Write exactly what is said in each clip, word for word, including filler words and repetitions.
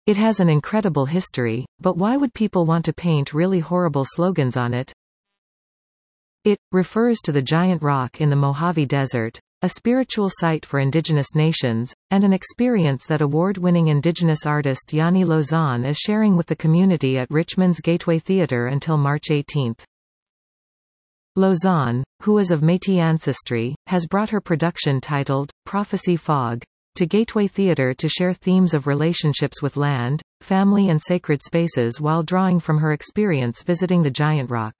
It has an incredible history, but why would people want to paint really horrible slogans on it? It refers to the giant rock in the Mojave Desert, a spiritual site for indigenous nations, and an experience that award-winning indigenous artist Yanni Lauzon is sharing with the community at Richmond's Gateway Theatre until March eighteenth. Lauzon, who is of Métis ancestry, has brought her production titled, Prophecy Fog, to Gateway Theatre to share themes of relationships with land, family and sacred spaces while drawing from her experience visiting the giant rock.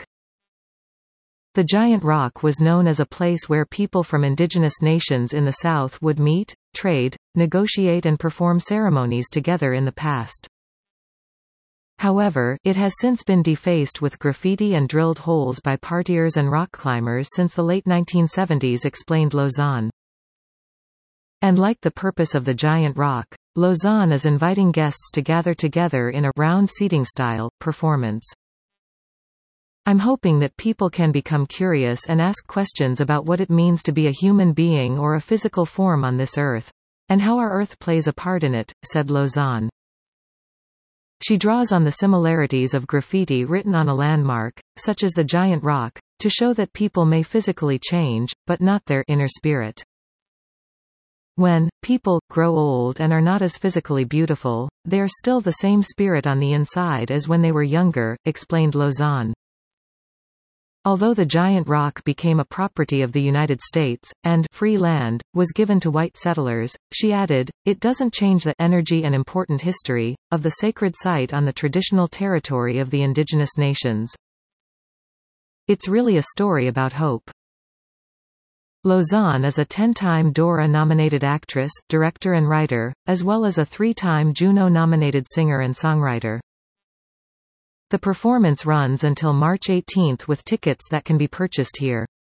The giant rock was known as a place where people from indigenous nations in the South would meet, trade, negotiate and perform ceremonies together in the past. However, it has since been defaced with graffiti and drilled holes by partiers and rock climbers since the late nineteen seventies, explained Lauzon. And like the purpose of the giant rock, Lauzon is inviting guests to gather together in a round seating style performance. I'm hoping that people can become curious and ask questions about what it means to be a human being or a physical form on this earth, and how our earth plays a part in it, said Lauzon. She draws on the similarities of graffiti written on a landmark, such as the giant rock, to show that people may physically change, but not their inner spirit. When people grow old and are not as physically beautiful, they are still the same spirit on the inside as when they were younger, explained Lauzon. Although the giant rock became a property of the United States, and free land was given to white settlers, she added, it doesn't change the energy and important history of the sacred site on the traditional territory of the indigenous nations. It's really a story about hope. Lauzon is a ten-time Dora-nominated actress, director and writer, as well as a three-time Juno-nominated singer and songwriter. The performance runs until March eighteenth with tickets that can be purchased here.